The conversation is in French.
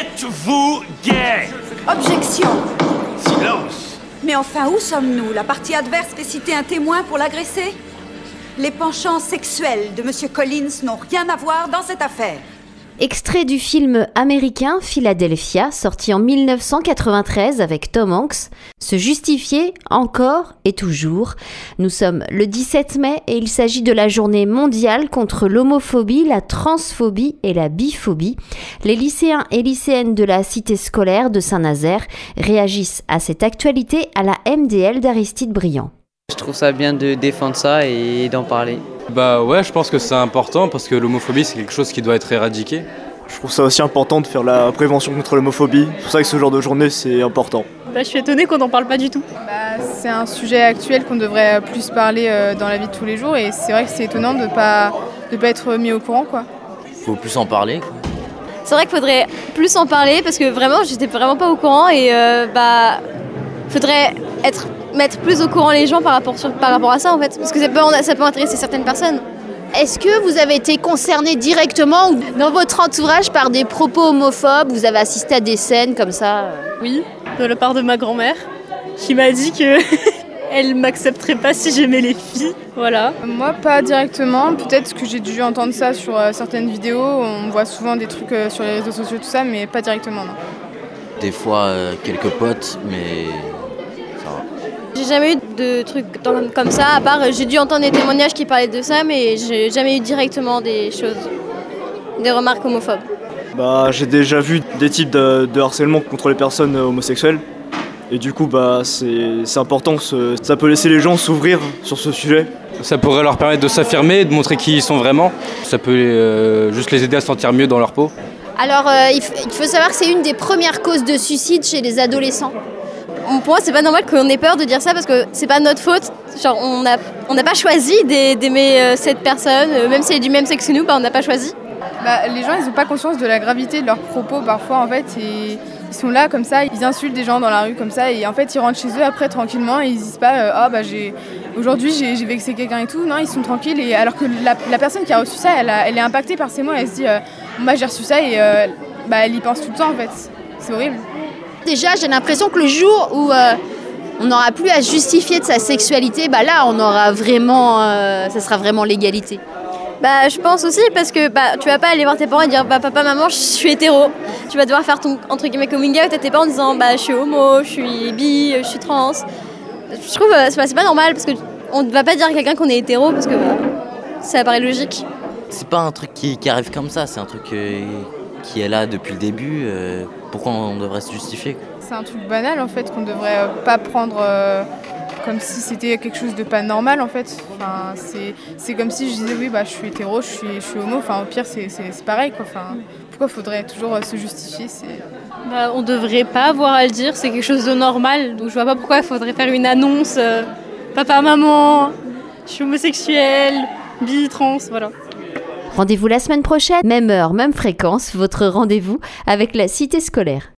Êtes-vous gay? Objection. Silence. Mais enfin, où sommes-nous? La partie adverse fait citer un témoin pour l'agresser? Les penchants sexuels de Monsieur Collins n'ont rien à voir dans cette affaire. Extrait du film américain Philadelphia, sorti en 1993 avec Tom Hanks. Se justifier encore et toujours. Nous sommes le 17 mai et il s'agit de la journée mondiale contre l'homophobie, la transphobie et la biphobie. Les lycéens et lycéennes de la cité scolaire de Saint-Nazaire réagissent à cette actualité à la MDL d'Aristide Briand. Je trouve ça bien de défendre ça et d'en parler. Bah ouais, je pense que c'est important parce que l'homophobie c'est quelque chose qui doit être éradiqué. Je trouve ça aussi important de faire la prévention contre l'homophobie. C'est pour ça que ce genre de journée c'est important. Je suis étonnée qu'on n'en parle pas du tout. C'est un sujet actuel qu'on devrait plus parler dans la vie de tous les jours et c'est vrai que c'est étonnant de pas être mis au courant quoi. Faut plus en parler quoi. C'est vrai qu'il faudrait plus en parler parce que vraiment j'étais vraiment pas au courant et faudrait mettre plus au courant les gens par rapport à ça en fait, parce que ça peut intéresser certaines personnes. Est-ce que vous avez été concerné directement ou dans votre entourage par des propos homophobes? Vous avez assisté à des scènes comme ça? Oui, de la part de ma grand-mère, qui m'a dit qu'elle m'accepterait pas si j'aimais les filles. Voilà. Moi, pas directement. Peut-être que j'ai dû entendre ça sur certaines vidéos. On voit souvent des trucs sur les réseaux sociaux, tout ça, mais pas directement, non. Des fois, quelques potes, mais... J'ai jamais eu de trucs comme ça, à part j'ai dû entendre des témoignages qui parlaient de ça, mais j'ai jamais eu directement des remarques homophobes. J'ai déjà vu des types de harcèlement contre les personnes homosexuelles. Et du coup, c'est important, ça peut laisser les gens s'ouvrir sur ce sujet. Ça pourrait leur permettre de s'affirmer, de montrer qui ils sont vraiment. Ça peut juste les aider à se sentir mieux dans leur peau. Alors, il faut savoir que c'est une des premières causes de suicide chez les adolescents. Pour moi, c'est pas normal qu'on ait peur de dire ça parce que c'est pas notre faute. Genre, on n'a pas choisi d'aimer cette personne, même si elle est du même sexe que nous, on n'a pas choisi. Les gens, ils n'ont pas conscience de la gravité de leurs propos parfois en fait. Et ils sont là comme ça, ils insultent des gens dans la rue comme ça et en fait ils rentrent chez eux après tranquillement et ils disent pas aujourd'hui j'ai vexé quelqu'un et tout. Non, ils sont tranquilles et alors que la personne qui a reçu ça, elle est impactée par ces mots. Elle se dit j'ai reçu ça et elle y pense tout le temps en fait. C'est horrible. Déjà, j'ai l'impression que le jour où on n'aura plus à justifier de sa sexualité, là, on aura vraiment, ça sera vraiment l'égalité. Je pense aussi parce que tu vas pas aller voir tes parents et dire papa, maman, je suis hétéro. Tu vas devoir faire ton entre guillemets coming out à tes parents en disant je suis homo, je suis bi, je suis trans. Je trouve c'est pas normal parce que on ne va pas dire à quelqu'un qu'on est hétéro parce que ça paraît logique. C'est pas un truc qui arrive comme ça, c'est un truc qui est là depuis le début. Pourquoi on devrait se justifier? C'est un truc banal en fait qu'on devrait pas prendre comme si c'était quelque chose de pas normal en fait. Enfin, c'est comme si je disais oui je suis hétéro, je suis homo. Enfin au pire c'est pareil quoi. Enfin, pourquoi faudrait toujours se justifier? On devrait pas avoir à le dire, c'est quelque chose de normal. Donc je vois pas pourquoi il faudrait faire une annonce papa maman, je suis homosexuel, bi, trans, voilà. Rendez-vous la semaine prochaine, même heure, même fréquence, votre rendez-vous avec la cité scolaire.